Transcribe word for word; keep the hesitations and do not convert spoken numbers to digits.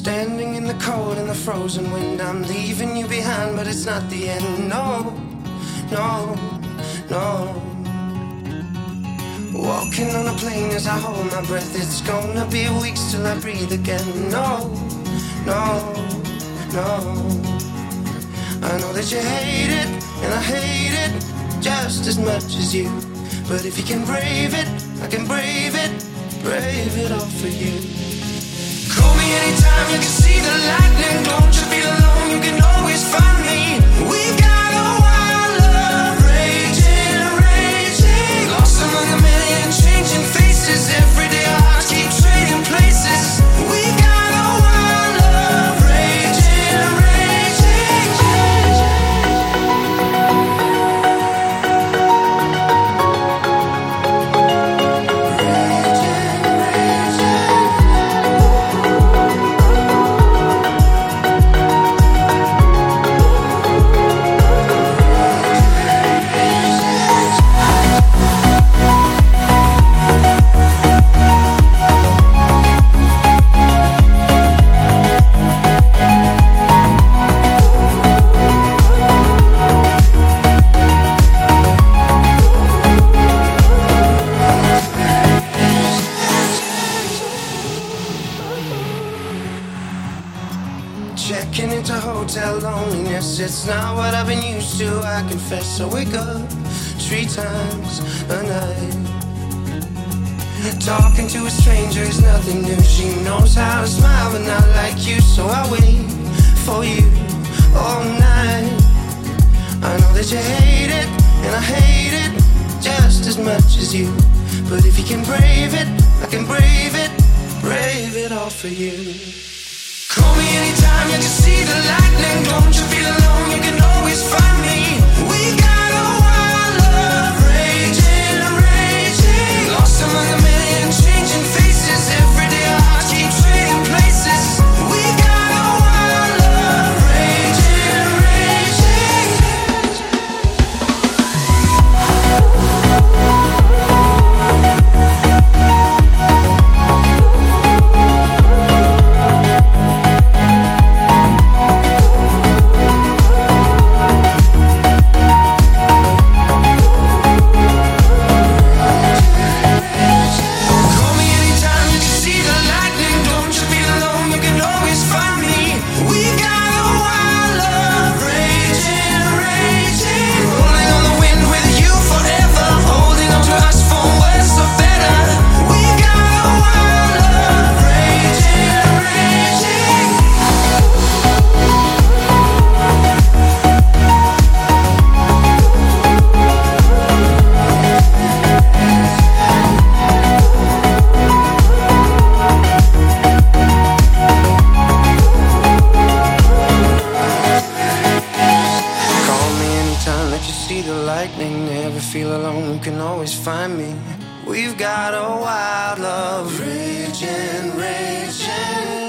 Standing in the cold and the frozen wind, I'm leaving you behind, but it's not the end. No, no, no. Walking on a plane as I hold my breath, it's gonna be weeks till I breathe again. No, no, no. I know that you hate it, and I hate it just as much as you. But if you can brave it, I can brave it, brave it all for you. Call me anytime, you can see the lightning. Don't you feel alone, you can always find me. We got a wild love, raging, raging. Lost among a million changing faces. Every day our hearts keep trading places. We got a wild love, raging, raging, raging. Checking into hotel loneliness, it's not what I've been used to, I confess. I wake up three times a night. Talking to a stranger is nothing new. She knows how to smile but not like you, so I wait for you all night. I know that you hate it, and I hate it just as much as you. But if you can brave it, I can brave it, brave it all for you. Call me anytime, you can see the lightning. Don't you feel alone, you can always find me. We got a wild love, raging, raging. Lost among a million changing faces. Every day our hearts keep trading places. We got a wild love, raging, raging. Find me. We've got a wild love, raging, raging.